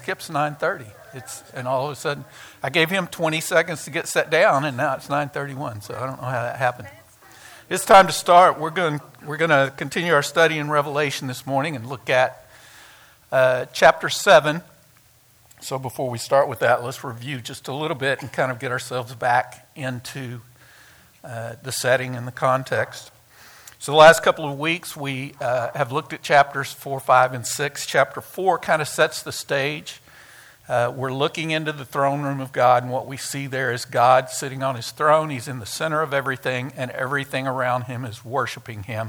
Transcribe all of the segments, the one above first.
skips 9:30. And all of a sudden, I gave him 20 seconds to get set down, and now it's 9:31. So I don't know how that happened. It's time to start. We're going to continue our study in Revelation this morning and look at chapter 7. So before we start with that, let's review just a little bit and kind of get ourselves back into the setting and the context. So the last couple of weeks, we have looked at chapters 4, 5, and 6. Chapter 4 kind of sets the stage. We're looking into the throne room of God, and what we see there is God sitting on his throne. He's in the center of everything, and everything around him is worshiping him.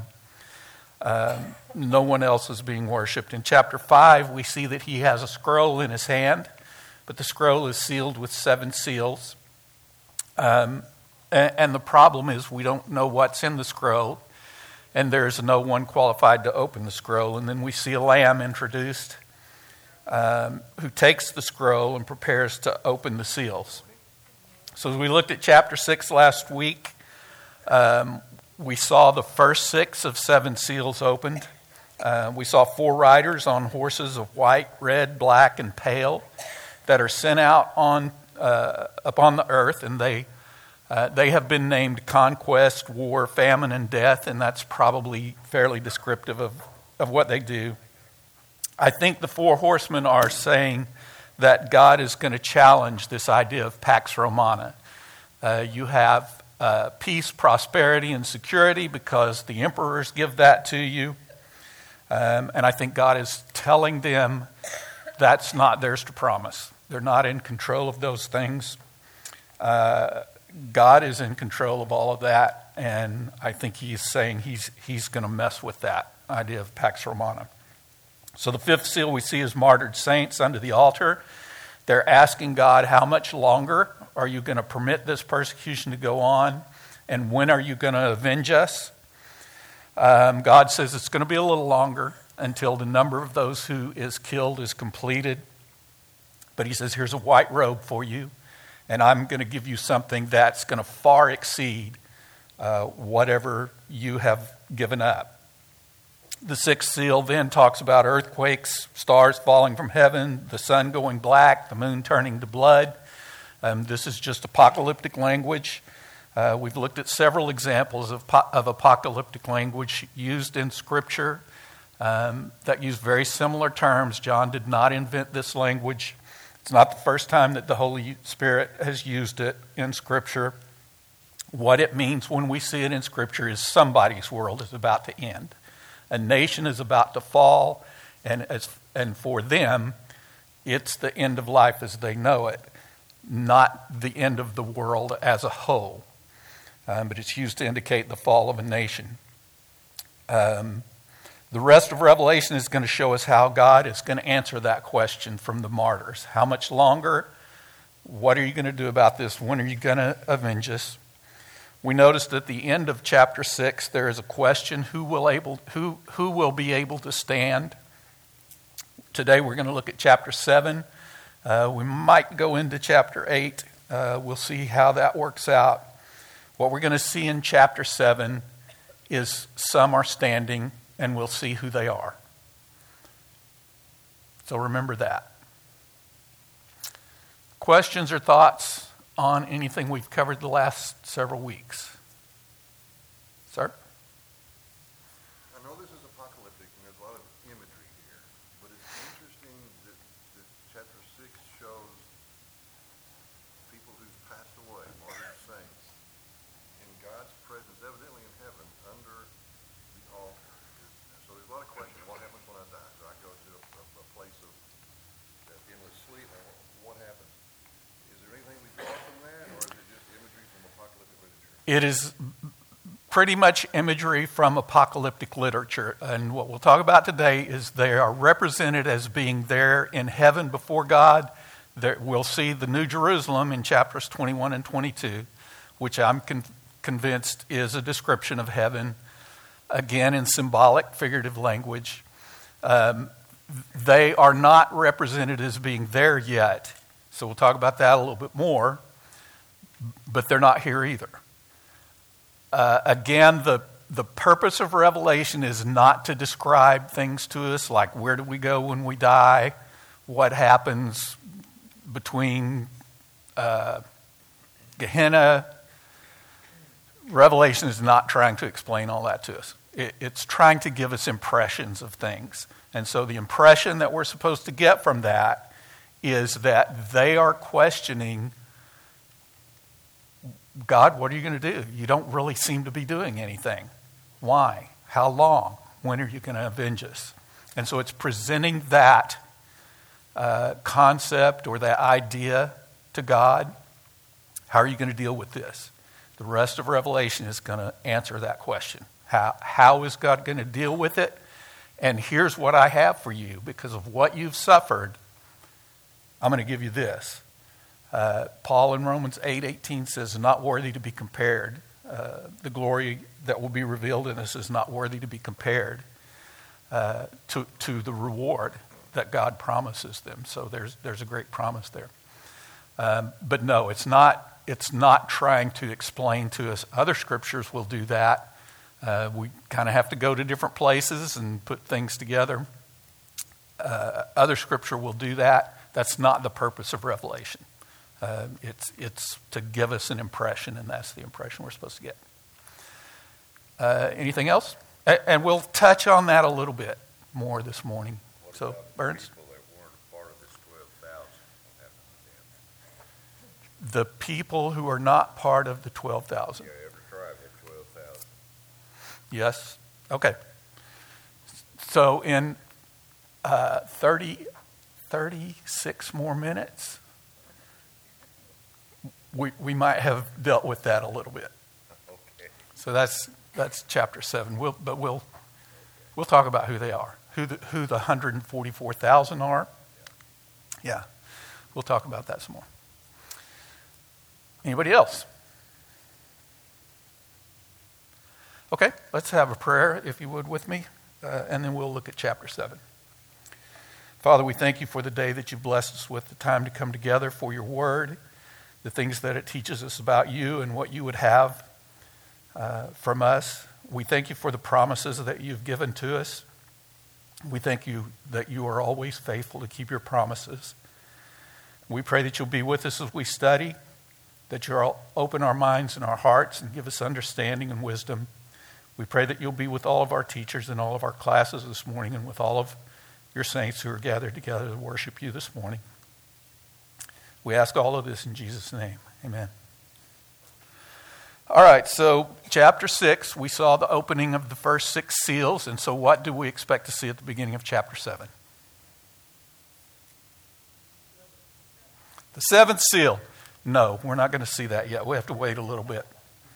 No one else is being worshipped. In chapter 5, we see that he has a scroll in his hand, but the scroll is sealed with 7 seals. And the problem is we don't know what's in the scroll, and there's no one qualified to open the scroll. And then we see a lamb introduced who takes the scroll and prepares to open the seals. So as we looked at chapter 6 last week, we saw the first 6 of 7 seals opened. We saw 4 riders on horses of white, red, black, and pale that are sent out upon the earth, and they have been named conquest, war, famine, and death, and that's probably fairly descriptive of what they do. I think the 4 horsemen are saying that God is going to challenge this idea of Pax Romana. You have peace, prosperity, and security because the emperors give that to you. And I think God is telling them that's not theirs to promise. They're not in control of those things. God is in control of all of that, and I think he's saying he's going to mess with that idea of Pax Romana. So the 5th seal we see is martyred saints under the altar. They're asking God, how much longer are you going to permit this persecution to go on? And when are you going to avenge us? God says it's going to be a little longer until the number of those who is killed is completed. But he says, here's a white robe for you, and I'm going to give you something that's going to far exceed whatever you have given up. The 6th seal then talks about earthquakes, stars falling from heaven, the sun going black, the moon turning to blood. This is just apocalyptic language. We've looked at several examples of apocalyptic language used in Scripture that use very similar terms. John did not invent this language. It's not the first time that the Holy Spirit has used it in Scripture. What it means when we see it in Scripture is somebody's world is about to end. A nation is about to fall, and for them, it's the end of life as they know it, not the end of the world as a whole. But it's used to indicate the fall of a nation. The rest of Revelation is going to show us how God is going to answer that question from the martyrs. How much longer? What are you going to do about this? When are you going to avenge us? We noticed at the end of chapter 6, there is a question, who will be able to stand? Today we're going to look at chapter 7. We might go into chapter 8. We'll see how that works out. What we're going to see in chapter 7 is some are standing, and we'll see who they are. So remember that. Questions or thoughts on anything we've covered the last several weeks? Sir? I know this is apocalyptic and there's a lot of imagery here, but it's interesting that chapter 6 shows people who've passed away, martyred saints, in God's presence, evidently in heaven, under the altar. So there's a lot of questions. What happens when I die? Do I go to a place of endless sleep? What happens? Is there anything we draw from that, or is it just imagery from apocalyptic literature? It is pretty much imagery from apocalyptic literature. And what we'll talk about today is they are represented as being there in heaven before God. We'll see the New Jerusalem in chapters 21 and 22, which I'm convinced is a description of heaven, again in symbolic, figurative language. They are not represented as being there yet. So we'll talk about that a little bit more, but they're not here either. Again, the purpose of Revelation is not to describe things to us like where do we go when we die, what happens between Gehenna. Revelation is not trying to explain all that to us. It's trying to give us impressions of things. And so the impression that we're supposed to get from that is that they are questioning, God, what are you going to do? You don't really seem to be doing anything. Why? How long? When are you going to avenge us? And so it's presenting that concept or that idea to God. How are you going to deal with this? The rest of Revelation is going to answer that question. How is God going to deal with it? And here's what I have for you. Because of what you've suffered, I'm going to give you this. Paul in Romans 8:18 says, not worthy to be compared. The glory that will be revealed in us is not worthy to be compared to the reward that God promises them. So there's a great promise there. But no, it's not trying to explain to us. Other scriptures will do that. We kind of have to go to different places and put things together. Other scripture will do that. That's not the purpose of Revelation. It's to give us an impression, and that's the impression we're supposed to get. Anything else? And we'll touch on that a little bit more this morning. So, Burns? People that weren't part of this 12,000, what happened to them? The people who are not part of the 12,000. Yeah, every tribe had 12,000. Yes. Okay. So in 36 more minutes, we might have dealt with that a little bit. Okay. So that's chapter 7. We'll talk about who they are, who the 144,000 are. Yeah, we'll talk about that some more. Anybody else? Okay, let's have a prayer, if you would, with me, and then we'll look at chapter 7. Father, we thank you for the day that you've blessed us with, the time to come together for your word, the things that it teaches us about you and what you would have from us. We thank you for the promises that you've given to us. We thank you that you are always faithful to keep your promises. We pray that you'll be with us as we study, that you'll open our minds and our hearts and give us understanding and wisdom. We pray that you'll be with all of our teachers in all of our classes this morning and with all of your saints who are gathered together to worship you this morning. We ask all of this in Jesus' name. Amen. All right, so chapter 6, we saw the opening of the first 6 seals, and so what do we expect to see at the beginning of chapter 7? The 7th seal. No, we're not going to see that yet. We have to wait a little bit.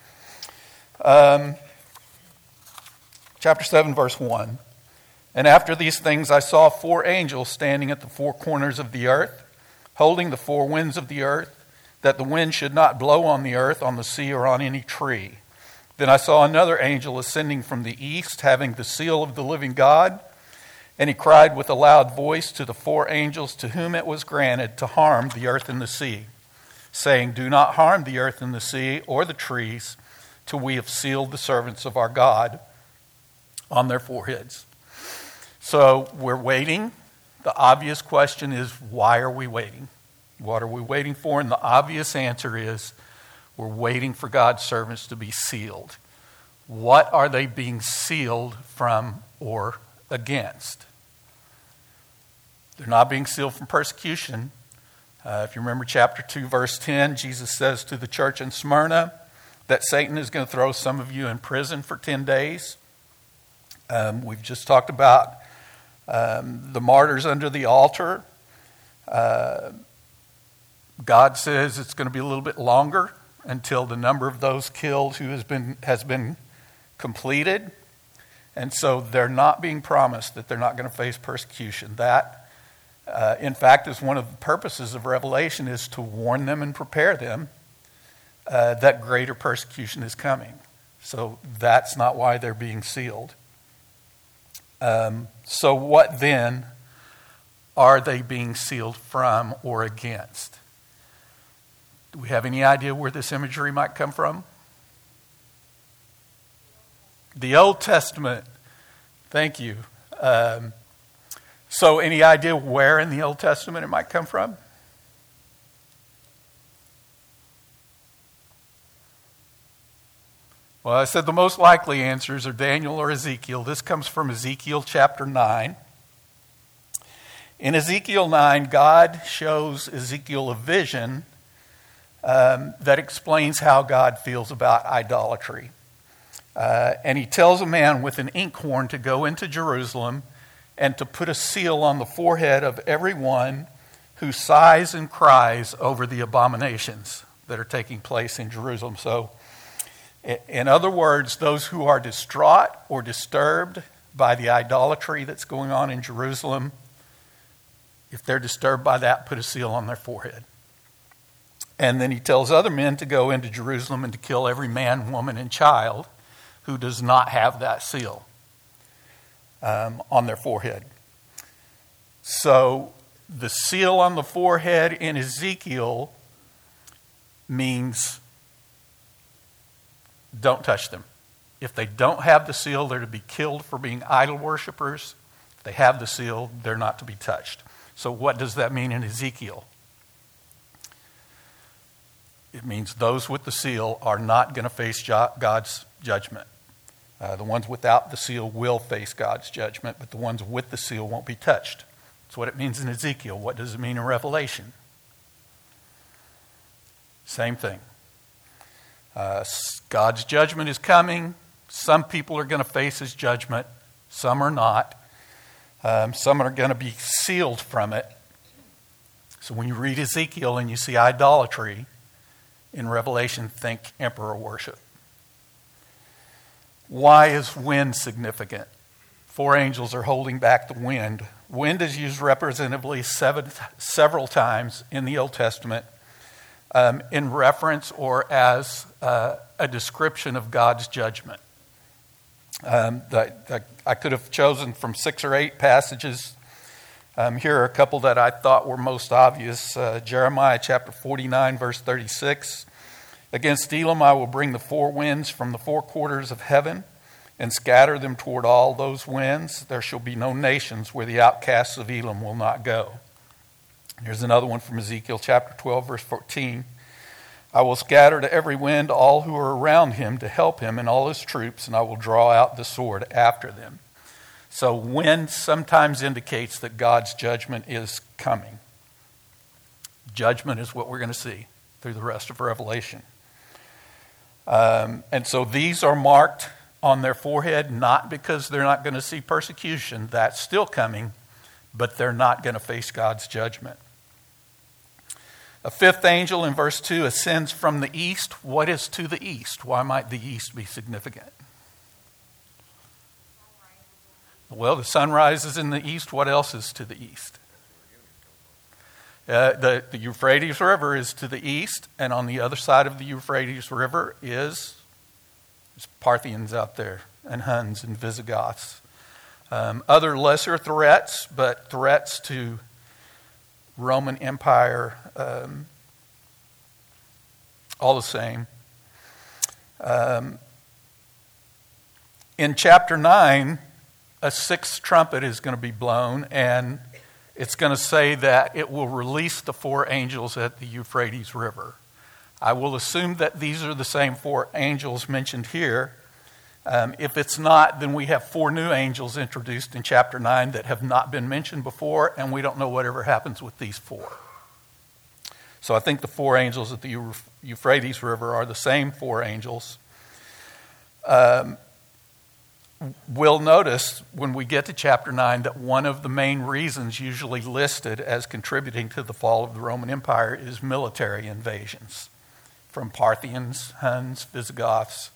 Chapter 7, verse 1. And after these things I saw 4 angels standing at the 4 corners of the earth, holding the 4 winds of the earth, that the wind should not blow on the earth, on the sea, or on any tree. Then I saw another angel ascending from the east, having the seal of the living God. And he cried with a loud voice to the 4 angels to whom it was granted to harm the earth and the sea, saying, do not harm the earth and the sea or the trees, till we have sealed the servants of our God on their foreheads. So we're waiting. The obvious question is, why are we waiting? What are we waiting for? And the obvious answer is, we're waiting for God's servants to be sealed. What are they being sealed from or against? They're not being sealed from persecution. If you remember chapter 2, verse 10, Jesus says to the church in Smyrna that Satan is going to throw some of you in prison for 10 days. We've just talked about the martyrs under the altar. God says it's going to be a little bit longer until the number of those killed who has been completed. And so they're not being promised that they're not going to face persecution. That, in fact, is one of the purposes of Revelation, is to warn them and prepare them that greater persecution is coming. So that's not why they're being sealed. So what then are they being sealed from or against? Do we have any idea where this imagery might come from? The Old Testament. Thank you. So any idea where in the Old Testament it might come from? Well, I said the most likely answers are Daniel or Ezekiel. This comes from Ezekiel chapter 9. In Ezekiel 9, God shows Ezekiel a vision that explains how God feels about idolatry. And he tells a man with an inkhorn to go into Jerusalem and to put a seal on the forehead of everyone who sighs and cries over the abominations that are taking place in Jerusalem. So, in other words, those who are distraught or disturbed by the idolatry that's going on in Jerusalem, if they're disturbed by that, put a seal on their forehead. And then he tells other men to go into Jerusalem and to kill every man, woman, and child who does not have that seal on their forehead. So the seal on the forehead in Ezekiel means don't touch them. If they don't have the seal, they're to be killed for being idol worshipers. If they have the seal, they're not to be touched. So what does that mean in Ezekiel? It means those with the seal are not going to face God's judgment. The ones without the seal will face God's judgment, but the ones with the seal won't be touched. That's what it means in Ezekiel. What does it mean in Revelation? Same thing. God's judgment is coming. Some people are going to face his judgment. Some are not. Some are going to be sealed from it. So when you read Ezekiel and you see idolatry in Revelation, think emperor worship. Why is wind significant? 4 angels are holding back the wind. Wind is used representatively several times in the Old Testament in reference or as a description of God's judgment. I could have chosen from 6 or 8 passages. Here are a couple that I thought were most obvious. Jeremiah chapter 49, verse 36. Against Elam I will bring the 4 winds from the 4 quarters of heaven and scatter them toward all those winds. There shall be no nations where the outcasts of Elam will not go. Here's another one from Ezekiel chapter 12, verse 14. I will scatter to every wind all who are around him to help him and all his troops, and I will draw out the sword after them. So wind sometimes indicates that God's judgment is coming. Judgment is what we're going to see through the rest of Revelation. And so these are marked on their forehead, not because they're not going to see persecution. That's still coming, but they're not going to face God's judgment. A 5th angel in verse 2 ascends from the east. What is to the east? Why might the east be significant? Well, the sun rises in the east. What else is to the east? The Euphrates River is to the east, and on the other side of the Euphrates River is Parthians out there, and Huns and Visigoths. Other lesser threats, but threats to Roman Empire, all the same. In chapter 9, a 6th trumpet is going to be blown, and it's going to say that it will release the 4 angels at the Euphrates River. I will assume that these are the same 4 angels mentioned here. If it's not, then we have 4 new angels introduced in chapter 9 that have not been mentioned before, and we don't know whatever happens with these 4. So I think the 4 angels at the Euphrates River are the same 4 angels. We'll notice when we get to chapter 9 that one of the main reasons usually listed as contributing to the fall of the Roman Empire is military invasions from Parthians, Huns, Visigoths.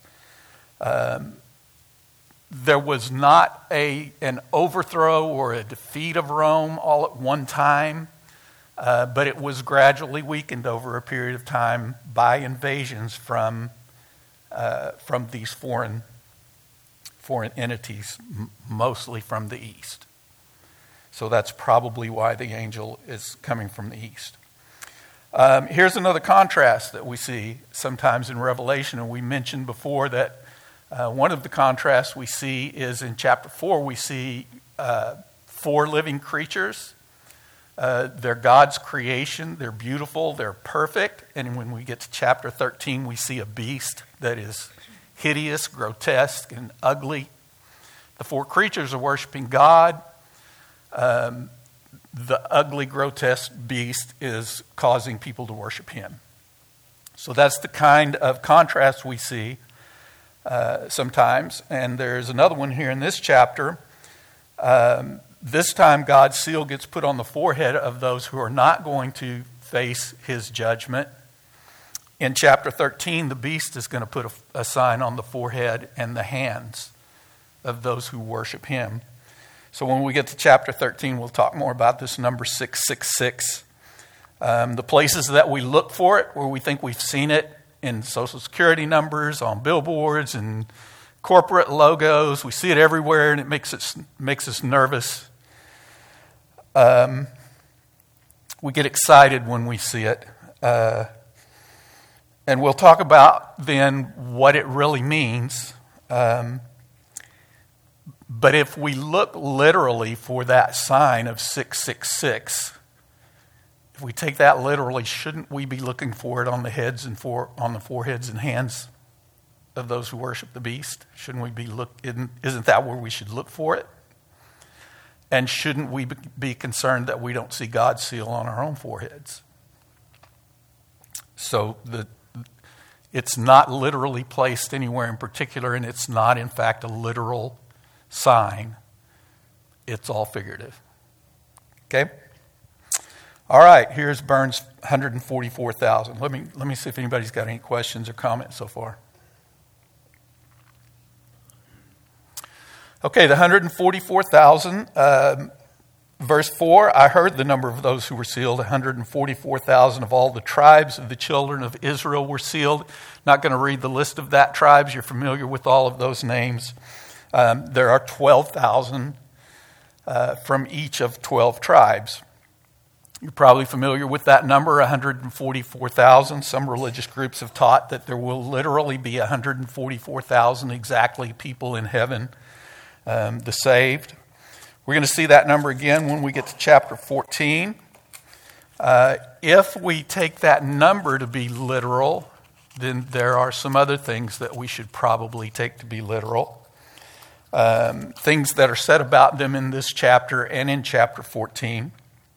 There was not an overthrow or a defeat of Rome all at one time, but it was gradually weakened over a period of time by invasions from these foreign entities, mostly from the east. So that's probably why the angel is coming from the east. Here's another contrast that we see sometimes in Revelation, and we mentioned before that one of the contrasts we see is in chapter 4, we see 4 living creatures. They're God's creation. They're beautiful. They're perfect. And when we get to chapter 13, we see a beast that is hideous, grotesque, and ugly. The 4 creatures are worshiping God. The ugly, grotesque beast is causing people to worship him. So that's the kind of contrast we see sometimes. And there's another one here in this chapter. This time God's seal gets put on the forehead of those who are not going to face his judgment. In chapter 13, the beast is going to put a sign on the forehead and the hands of those who worship him. So when we get to chapter 13, we'll talk more about this number 666. The places that we look for it, where we think we've seen it, in Social Security numbers, on billboards, and corporate logos. We see it everywhere, and it makes us nervous. We get excited when we see it. And we'll talk about then what it really means. But if we look literally for that sign of 666, if we take that literally, shouldn't we be looking for it on the heads and on the foreheads and hands of those who worship the beast? Shouldn't we be isn't that where we should look for it? And shouldn't we be concerned that we don't see God's seal on our own foreheads? So it's not literally placed anywhere in particular, and it's not, in fact, a literal sign. It's all figurative. Okay? All right, here's Burns' 144,000. Let me see if anybody's got any questions or comments so far. Okay, the 144,000, verse 4, I heard the number of those who were sealed. 144,000 of all the tribes of the children of Israel were sealed. Not going to read the list of that tribes. You're familiar with all of those names. There are 12,000 from each of 12 tribes. You're probably familiar with that number, 144,000. Some religious groups have taught that there will literally be 144,000 exactly people in heaven, the saved. We're going to see that number again when we get to chapter 14. If we take that number to be literal, then there are some other things that we should probably take to be literal. Things that are said about them in this chapter and in chapter 14.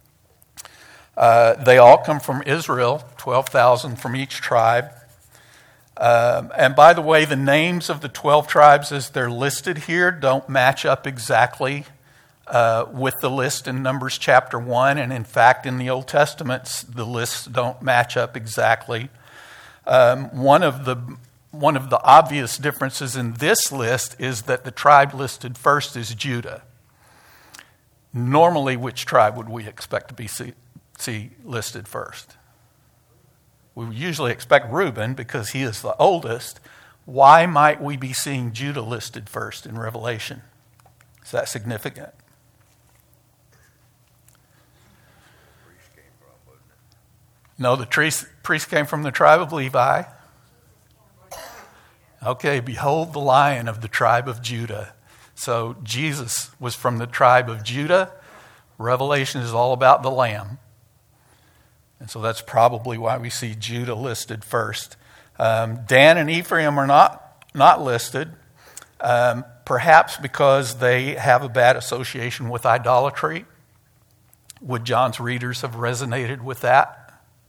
They all come from Israel, 12,000 from each tribe. And by the way, the names of the 12 tribes as they're listed here don't match up exactly with the list in Numbers chapter 1. And in fact, in the Old Testament, the lists don't match up exactly. One of the obvious differences in this list is that the tribe listed first is Judah. Normally, which tribe would we expect to be see listed first? We usually expect Reuben because he is the oldest. Why might we be seeing Judah listed first in Revelation? Is that significant? No, the priest came from the tribe of Levi. Okay, behold the Lion of the tribe of Judah. So Jesus was from the tribe of Judah. Revelation is all about the Lamb. And so that's probably why we see Judah listed first. Dan and Ephraim are not listed, perhaps because they have a bad association with idolatry. Would John's readers have resonated with that?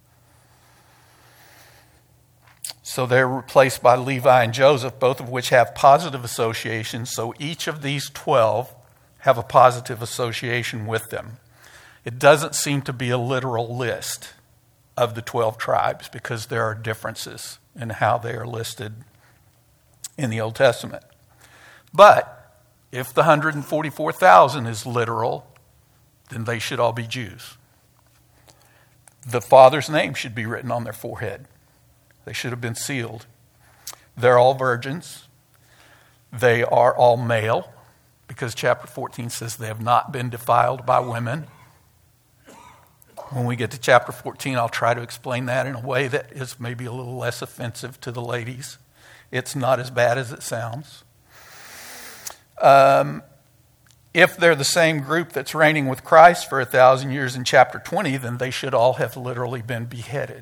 So they're replaced by Levi and Joseph, both of which have positive associations. So each of these 12 have a positive association with them. It doesn't seem to be a literal list of the 12 tribes because there are differences in how they are listed in the Old Testament. But if the 144,000 is literal, then they should all be Jews. The father's name should be written on their forehead. They should have been sealed. They're all virgins. They are all male because chapter 14 says they have not been defiled by women. When we get to chapter 14, I'll try to explain that in a way that is maybe a little less offensive to the ladies. It's not as bad as it sounds. if they're the same group that's reigning with Christ for 1,000 years in chapter 20, then they should all have literally been beheaded.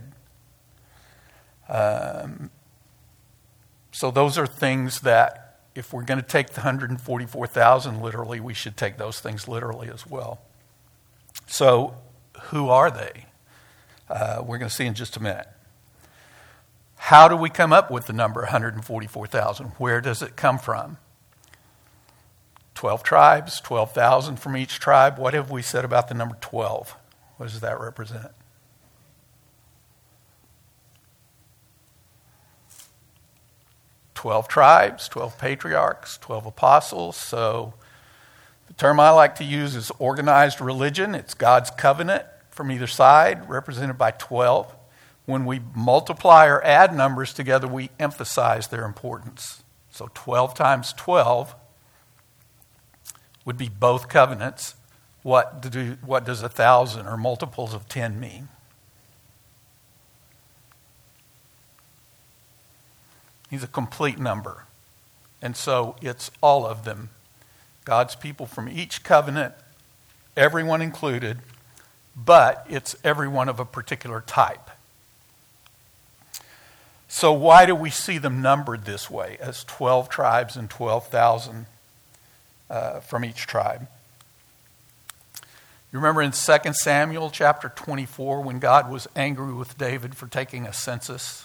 So those are things that, if we're going to take the 144,000 literally, we should take those things literally as well. So who are they? We're going to see in just a minute. How do we come up with the number 144,000? Where does it come from? 12 tribes, 12,000 from each tribe. What have we said about the number 12? What does that represent? 12 tribes, 12 patriarchs, 12 apostles. So the term I like to use is organized religion. It's God's covenant from either side, represented by 12. When we multiply or add numbers together, we emphasize their importance. So 12 times 12 would be both covenants. What does 1,000 or multiples of 10 mean? He's a complete number. And so it's all of them. God's people from each covenant, everyone included, but it's everyone of a particular type. So why do we see them numbered this way, as 12 tribes and 12,000 from each tribe? You remember in 2 Samuel chapter 24 when God was angry with David for taking a census?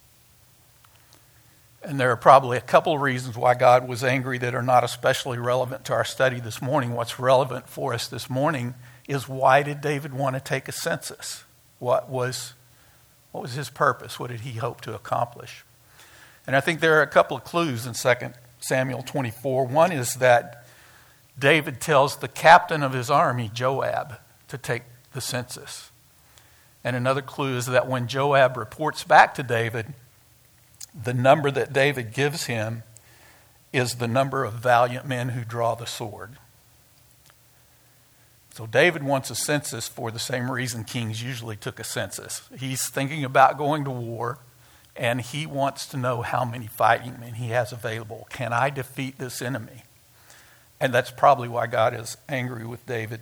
And there are probably a couple of reasons why God was angry that are not especially relevant to our study this morning. What's relevant for us this morning is, why did David want to take a census? What was his purpose? What did he hope to accomplish? And I think there are a couple of clues in 2 Samuel 24. One is that David tells the captain of his army, Joab, to take the census. And another clue is that when Joab reports back to David, the number that David gives him is the number of valiant men who draw the sword. So David wants a census for the same reason kings usually took a census. He's thinking about going to war, and he wants to know how many fighting men he has available. Can I defeat this enemy? And that's probably why God is angry with David.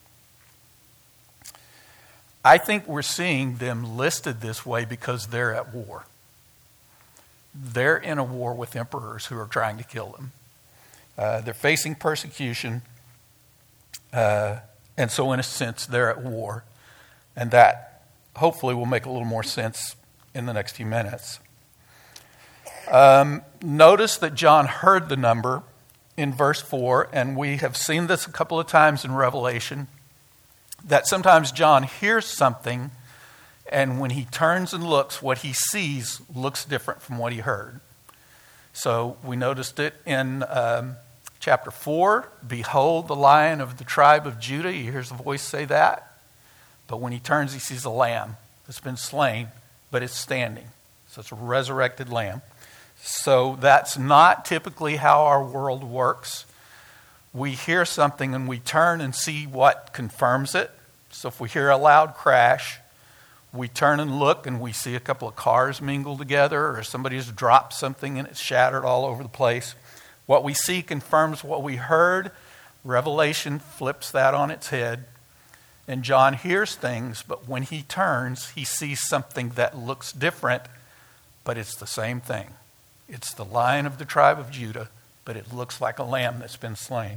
I think we're seeing them listed this way because they're at war. They're in a war with emperors who are trying to kill them. They're facing persecution. And so in a sense, they're at war. And that hopefully will make a little more sense in the next few minutes. Notice that John heard the number in verse 4, and we have seen this a couple of times in Revelation, that sometimes John hears something, and when he turns and looks, what he sees looks different from what he heard. So we noticed it in chapter 4. Behold, the Lion of the tribe of Judah. He hears a voice say that. But when he turns, he sees a lamb that's been slain, but it's standing. So it's a resurrected lamb. So that's not typically how our world works. We hear something and we turn and see what confirms it. So if we hear a loud crash, we turn and look and we see a couple of cars mingle together, or somebody's dropped something and it's shattered all over the place. What we see confirms what we heard. Revelation flips that on its head. And John hears things, but when he turns, he sees something that looks different, but it's the same thing. It's the Lion of the tribe of Judah, but it looks like a lamb that's been slain.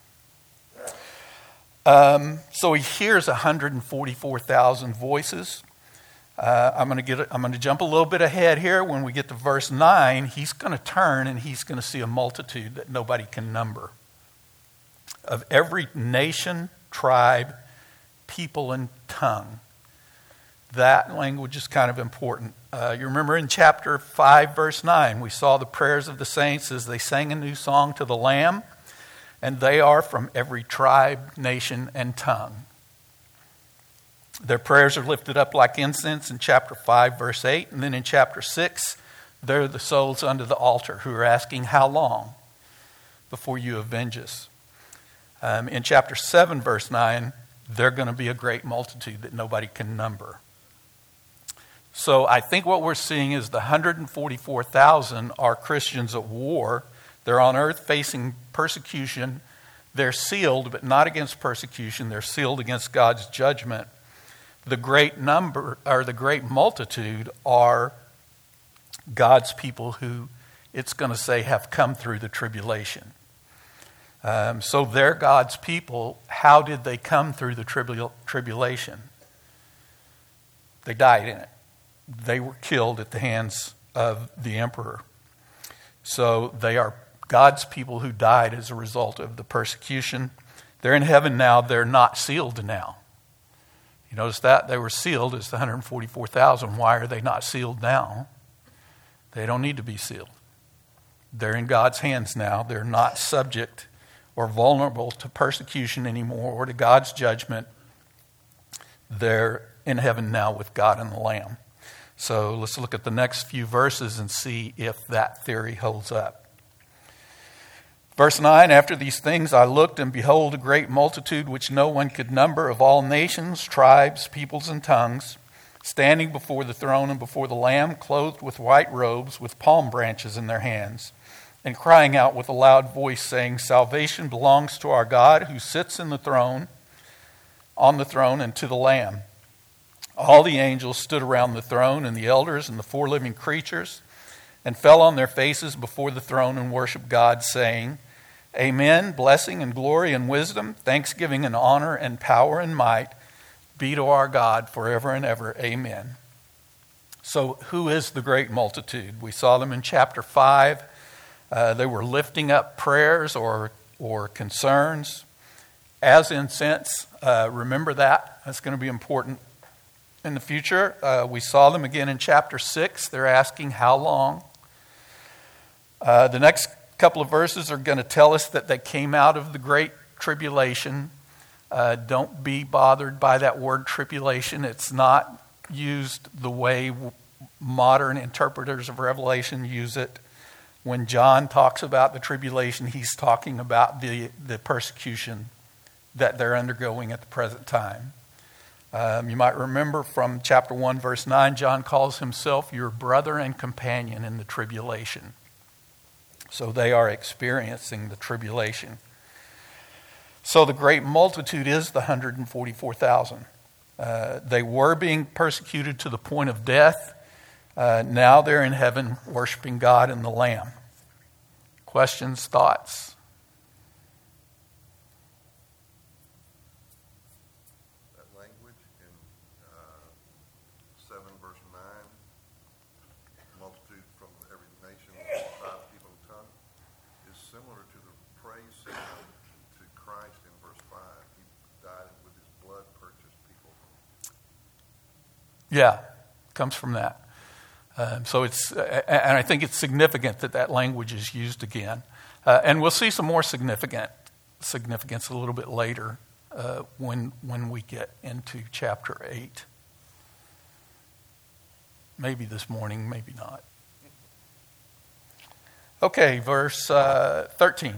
So he hears 144,000 voices. I'm going to jump a little bit ahead here. When we get to verse 9, he's going to turn and he's going to see a multitude that nobody can number, of every nation, tribe, people, and tongue. That language is kind of important. You remember in chapter 5, verse 9, we saw the prayers of the saints as they sang a new song to the Lamb, and they are from every tribe, nation, and tongue. Their prayers are lifted up like incense in chapter 5, verse 8. And then in chapter 6, they're the souls under the altar who are asking, how long before you avenge us? In chapter 7, verse 9, they're going to be a great multitude that nobody can number. So I think what we're seeing is the 144,000 are Christians at war. They're on earth facing persecution. They're sealed, but not against persecution. They're sealed against God's judgment. The great number, or the great multitude, are God's people who, it's going to say, have come through the tribulation. So they're God's people. How did they come through the tribulation? They died in it. They were killed at the hands of the emperor. So they are God's people who died as a result of the persecution. They're in heaven now. They're not sealed now. You notice that? They were sealed as the 144,000. Why are they not sealed now? They don't need to be sealed. They're in God's hands now. They're not subject or vulnerable to persecution anymore or to God's judgment. They're in heaven now with God and the Lamb. So let's look at the next few verses and see if that theory holds up. Verse 9, after these things I looked, and behold, a great multitude which no one could number, of all nations, tribes, peoples, and tongues, standing before the throne and before the Lamb, clothed with white robes, with palm branches in their hands, and crying out with a loud voice, saying, Salvation belongs to our God, who sits on the throne, and to the Lamb. All the angels stood around the throne, and the elders and the four living creatures, and fell on their faces before the throne and worshiped God, saying, Amen, blessing and glory and wisdom, thanksgiving and honor and power and might be to our God forever and ever. Amen. So who is the great multitude? We saw them in chapter 5. They were lifting up prayers or concerns as incense. Remember that. That's going to be important in the future. We saw them again in chapter 6. They're asking how long. The next couple of verses are going to tell us that they came out of the great tribulation. Don't be bothered by that word tribulation. It's not used the way modern interpreters of Revelation use it. When John talks about the tribulation, he's talking about the persecution that they're undergoing at the present time. You might remember from chapter 1, verse 9, John calls himself your brother and companion in the tribulation. So they are experiencing the tribulation. So the great multitude is the 144,000. They were being persecuted to the point of death. Now they're in heaven worshiping God and the Lamb. Questions, thoughts? That language in 7 verse 9, multitude from every nation, tribe, people, and tongue, is similar to the praise sung to Christ in verse 5. He died with his blood purchased people. Yeah, comes from that. So it's, and I think it's significant that language is used again. And we'll see some more significance a little bit later when we get into chapter 8. Maybe this morning, maybe not. Okay, verse 13.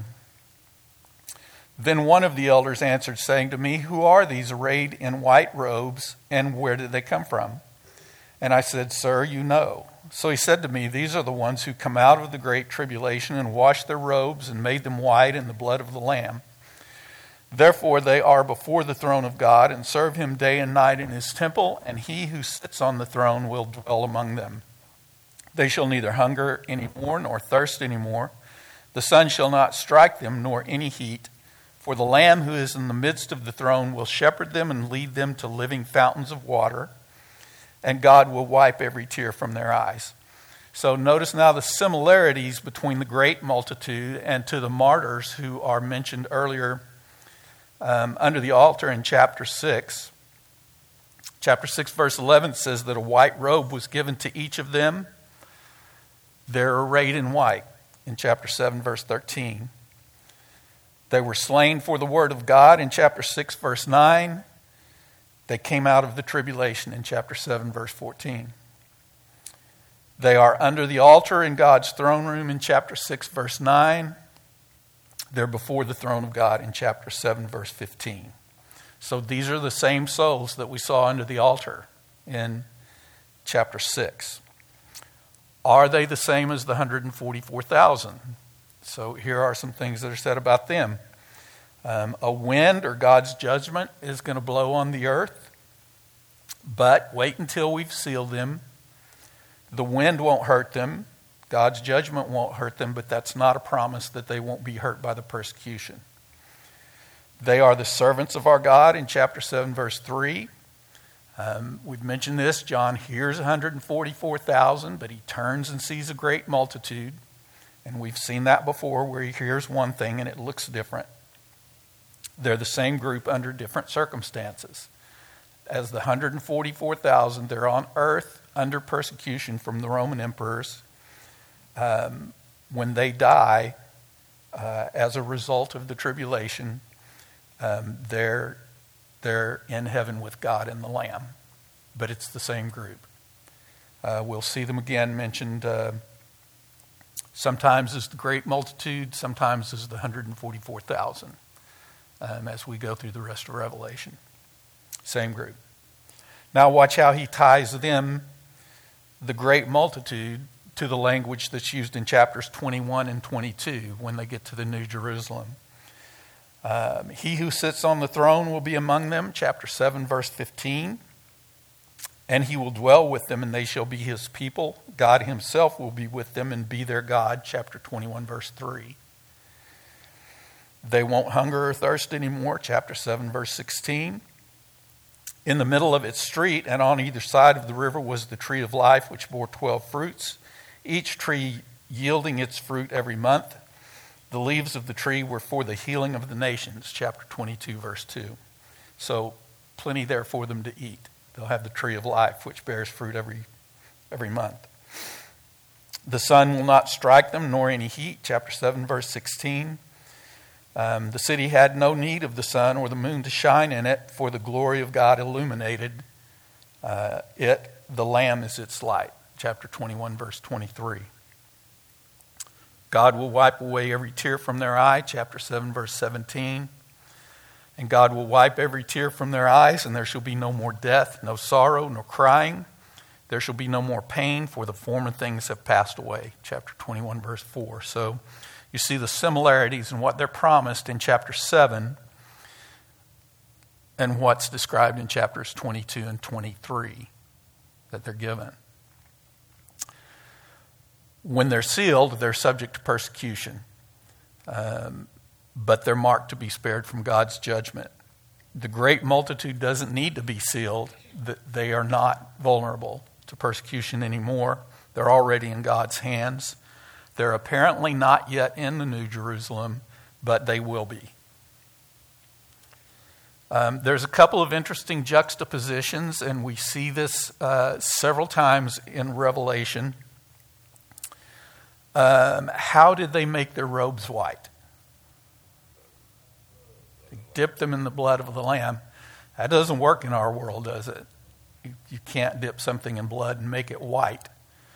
Then one of the elders answered, saying to me, Who are these arrayed in white robes, and where did they come from? And I said, Sir, you know. So he said to me, These are the ones who come out of the great tribulation and washed their robes and made them white in the blood of the Lamb. Therefore they are before the throne of God and serve him day and night in his temple, and he who sits on the throne will dwell among them. They shall neither hunger any more nor thirst any more. The sun shall not strike them, nor any heat. For the Lamb who is in the midst of the throne will shepherd them and lead them to living fountains of water, and God will wipe every tear from their eyes. So notice now the similarities between the great multitude and to the martyrs who are mentioned earlier under the altar in chapter 6. Chapter 6 verse 11 says that a white robe was given to each of them. They're arrayed in white in chapter 7 verse 13. They were slain for the word of God in chapter 6 verse 9. They came out of the tribulation in chapter 7, verse 14. They are under the altar in God's throne room in chapter 6, verse 9. They're before the throne of God in chapter 7, verse 15. So these are the same souls that we saw under the altar in chapter 6. Are they the same as the 144,000? So here are some things that are said about them. A wind or God's judgment is going to blow on the earth, but wait until we've sealed them. The wind won't hurt them. God's judgment won't hurt them, but that's not a promise that they won't be hurt by the persecution. They are the servants of our God in chapter 7, verse 3. We've mentioned this. John hears 144,000, but he turns and sees a great multitude. And we've seen that before where he hears one thing and it looks different. They're the same group under different circumstances. As the 144,000, they're on earth under persecution from the Roman emperors. When they die as a result of the tribulation, they're in heaven with God and the Lamb. But it's the same group. We'll see them again mentioned sometimes as the great multitude, sometimes as the 144,000 as we go through the rest of Revelation. Same group. Now watch how he ties them, the great multitude, to the language that's used in chapters 21 and 22 when they get to the New Jerusalem. He who sits on the throne will be among them, chapter 7, verse 15. And he will dwell with them, and they shall be his people. God himself will be with them and be their God, chapter 21, verse 3. They won't hunger or thirst anymore, chapter 7, verse 16. In the middle of its street and on either side of the river was the tree of life, which bore 12 fruits, each tree yielding its fruit every month. The leaves of the tree were for the healing of the nations, chapter 22, verse 2. So plenty there for them to eat. They'll have the tree of life, which bears fruit every month. The sun will not strike them, nor any heat, chapter 7, verse 16. The city had no need of the sun or the moon to shine in it, for the glory of God illuminated it. The Lamb is its light, chapter 21, verse 23. God will wipe away every tear from their eye, chapter 7, verse 17. And God will wipe every tear from their eyes, and there shall be no more death, no sorrow, nor crying. There shall be no more pain, for the former things have passed away, chapter 21, verse 4. So you see the similarities in what they're promised in chapter 7 and what's described in chapters 22 and 23 that they're given. When they're sealed, they're subject to persecution, but they're marked to be spared from God's judgment. The great multitude doesn't need to be sealed. They are not vulnerable to persecution anymore. They're already in God's hands. They're apparently not yet in the New Jerusalem, but they will be. There's a couple of interesting juxtapositions, and we see this several times in Revelation. How did they make their robes white? They dipped them in the blood of the Lamb. That doesn't work in our world, does it? You can't dip something in blood and make it white.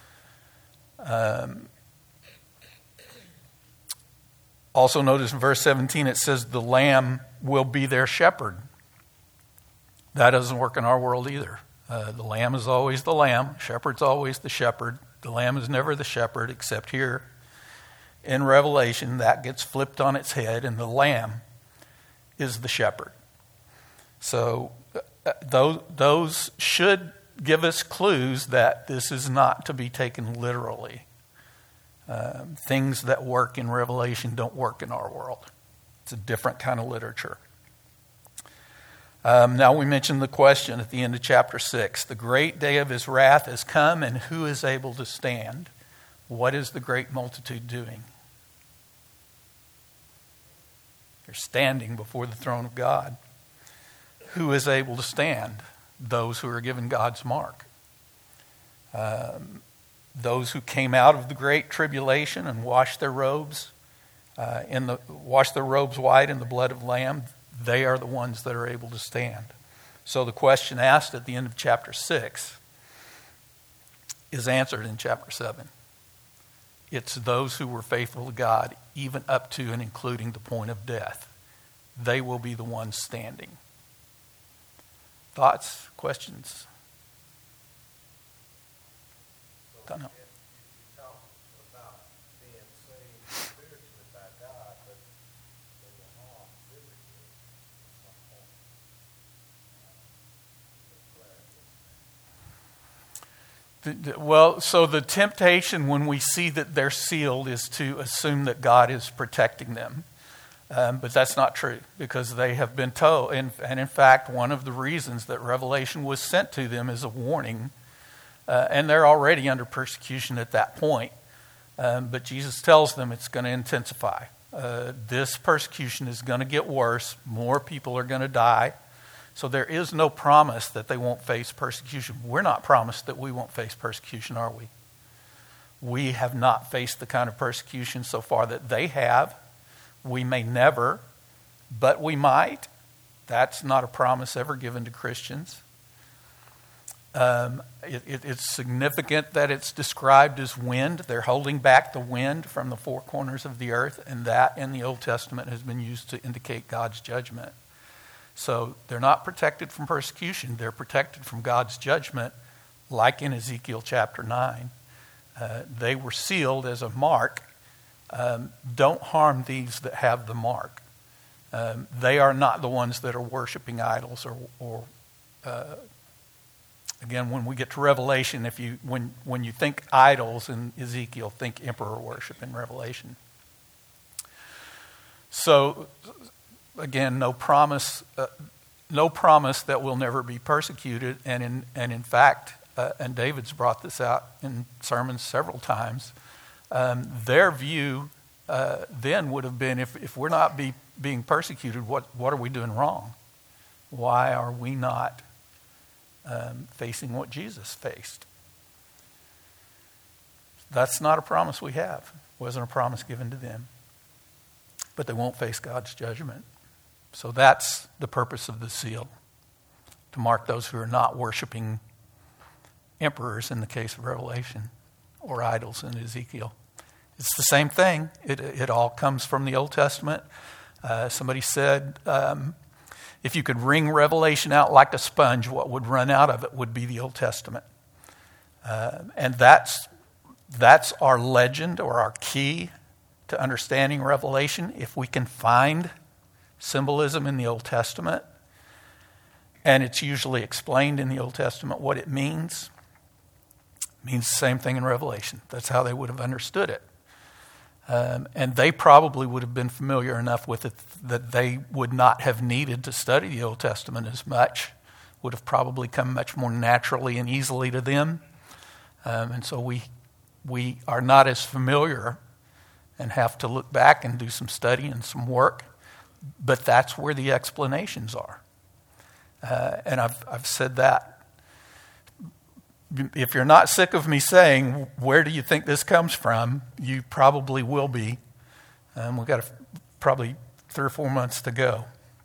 Also notice in verse 17 it says the Lamb will be their shepherd. That doesn't work in our world either. The Lamb is always the Lamb. Shepherd's always the shepherd. The Lamb is never the shepherd, except here in Revelation that gets flipped on its head, and the Lamb is the shepherd. So those should give us clues that this is not to be taken literally. Things that work in Revelation don't work in our world. It's a different kind of literature. Now we mentioned the question at the end of chapter 6. The great day of his wrath has come, and who is able to stand? What is the great multitude doing? They're standing before the throne of God. Who is able to stand? Those who are given God's mark. Those who came out of the great tribulation and washed their robes white in the blood of the Lamb. They are the ones that are able to stand. So the question asked at the end of chapter 6 is answered in chapter 7. It's those who were faithful to God, even up to and including the point of death. They will be the ones standing. Thoughts? Questions? Don't know. Well, so the temptation when we see that they're sealed is to assume that God is protecting them. But that's not true, because they have been told, and in fact, one of the reasons that Revelation was sent to them is a warning, and they're already under persecution at that point. But Jesus tells them it's going to intensify. This persecution is going to get worse. More people are going to die. So there is no promise that they won't face persecution. We're not promised that we won't face persecution, are we? We have not faced the kind of persecution so far that they have. We may never, but we might. That's not a promise ever given to Christians. It's significant that it's described as wind. They're holding back the wind from the four corners of the earth, and that in the Old Testament has been used to indicate God's judgment. So they're not protected from persecution. They're protected from God's judgment, like in Ezekiel chapter 9. They were sealed as a mark. Don't harm these that have the mark. They are not the ones that are worshiping idols or again, when we get to Revelation, when you think idols in Ezekiel, think emperor worship in Revelation. So, again, no promise that we'll never be persecuted. And in fact, and David's brought this out in sermons several times. Their view then would have been, if we're not being persecuted, what are we doing wrong? Why are we not facing what Jesus faced? That's not a promise we have. It wasn't a promise given to them. But they won't face God's judgment. So that's the purpose of the seal, to mark those who are not worshiping emperors in the case of Revelation or idols in Ezekiel. It's the same thing. It all comes from the Old Testament. Somebody said, if you could wring Revelation out like a sponge, what would run out of it would be the Old Testament. And that's our legend, or our key to understanding Revelation. If we can find symbolism in the Old Testament, and it's usually explained in the Old Testament what it means the same thing in Revelation. That's how they would have understood it. And they probably would have been familiar enough with it that they would not have needed to study the Old Testament as much. Would have probably come much more naturally and easily to them. And so we are not as familiar and have to look back and do some study and some work. But that's where the explanations are. And I've said that. If you're not sick of me saying, where do you think this comes from? You probably will be. We've got probably 3 or 4 months to go.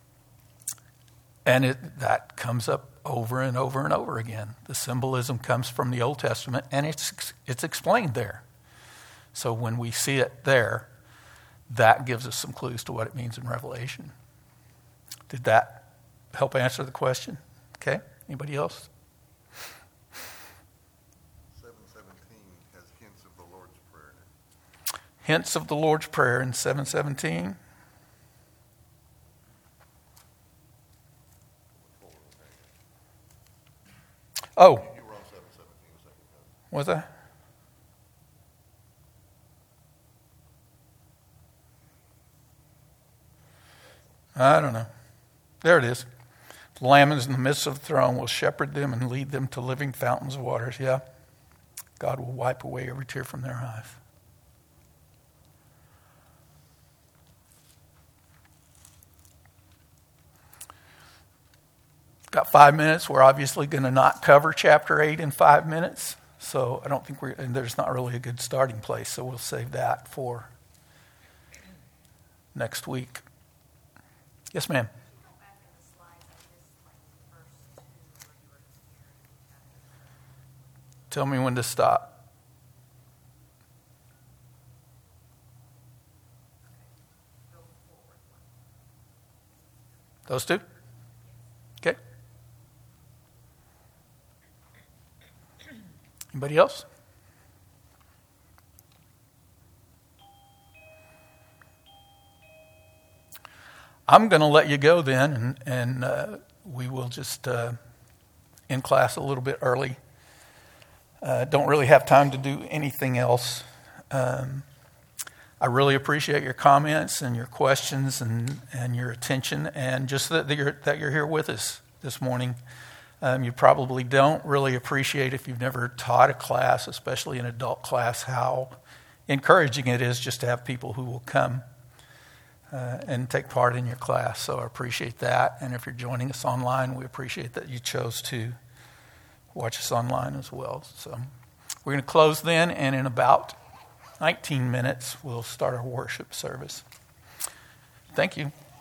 And that comes up over and over and over again. The symbolism comes from the Old Testament, and it's explained there. So when we see it there, that gives us some clues to what it means in Revelation. Did that help answer the question? Okay. Anybody else? 7:17 has hints of the Lord's Prayer. Hints of the Lord's Prayer in 7:17. Oh. You were on 7:17 a second ago. Was I? I don't know. There it is. The Lamb is in the midst of the throne, will shepherd them and lead them to living fountains of waters. Yeah. God will wipe away every tear from their eyes. Got 5 minutes. We're obviously going to not cover chapter 8 in 5 minutes. So I don't think and there's not really a good starting place. So we'll save that for next week. Yes, ma'am. Tell me when to stop. Those two? Okay. Anybody else? I'm going to let you go then, and we will just end class a little bit early. don't really have time to do anything else. I really appreciate your comments and your questions and your attention, and just that you're here with us this morning. You probably don't really appreciate, if you've never taught a class, especially an adult class, how encouraging it is just to have people who will come and take part in your class. So I appreciate that. And if you're joining us online, we appreciate that you chose to watch us online as well. So we're going to close then, and in about 19 minutes, we'll start our worship service. Thank you.